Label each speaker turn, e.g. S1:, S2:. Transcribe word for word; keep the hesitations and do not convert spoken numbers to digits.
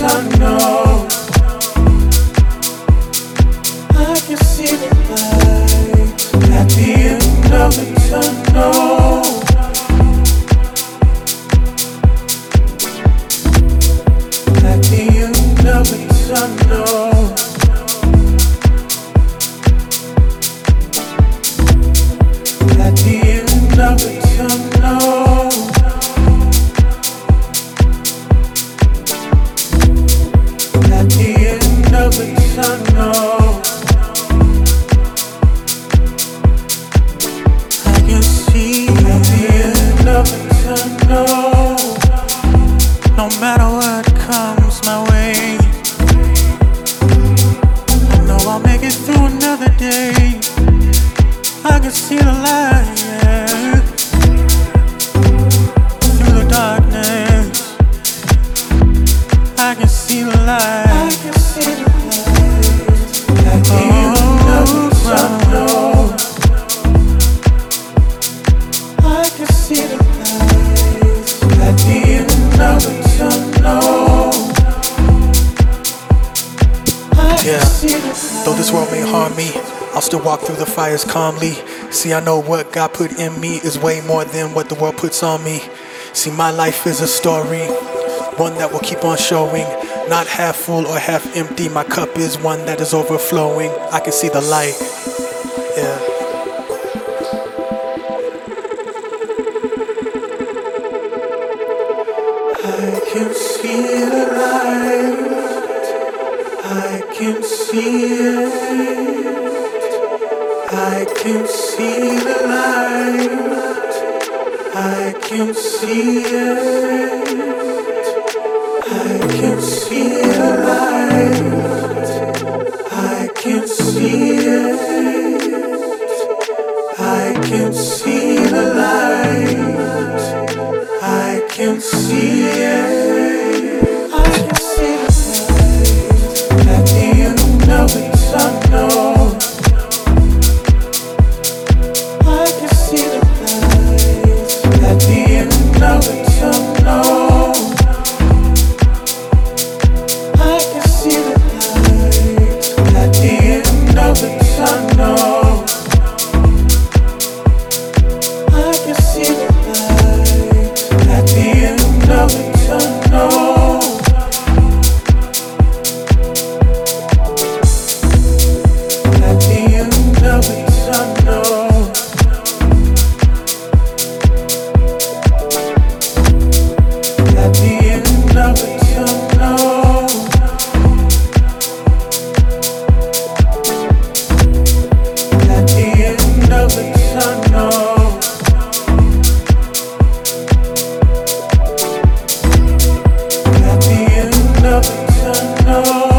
S1: tunnel. I can see the light at the end of the tunnel. At the end of the tunnel. At the end of the tunnel. At the end of the tunnel. I can see at the end of the tunnel. No matter what comes my way, I know I'll make it through another day. I can see the light, yeah, through the darkness. I can see the light. I can see the light at the end of the tunnel. I can see the light at the end of the tunnel.
S2: Yeah, though this world may harm me, I'll still walk through the fires calmly. See, I know what God put in me is way more than what the world puts on me. See, my life is a story, one that will keep on showing. Not half full or half empty, my cup is one that is overflowing. I can see the light, yeah.
S1: I can see the light. I can see it. I can see the light. I can see it. I can see the light. I can see it. I can see the light. I can see it. I can see the light at the end of the tunnel. I can see the light at the end of the tunnel. I can see the light at the end of the tunnel. I can see the light at the end of the tunnel. At the end of the tunnel. At the end of the tunnel. At the end of the tunnel. At the end of the tunnel.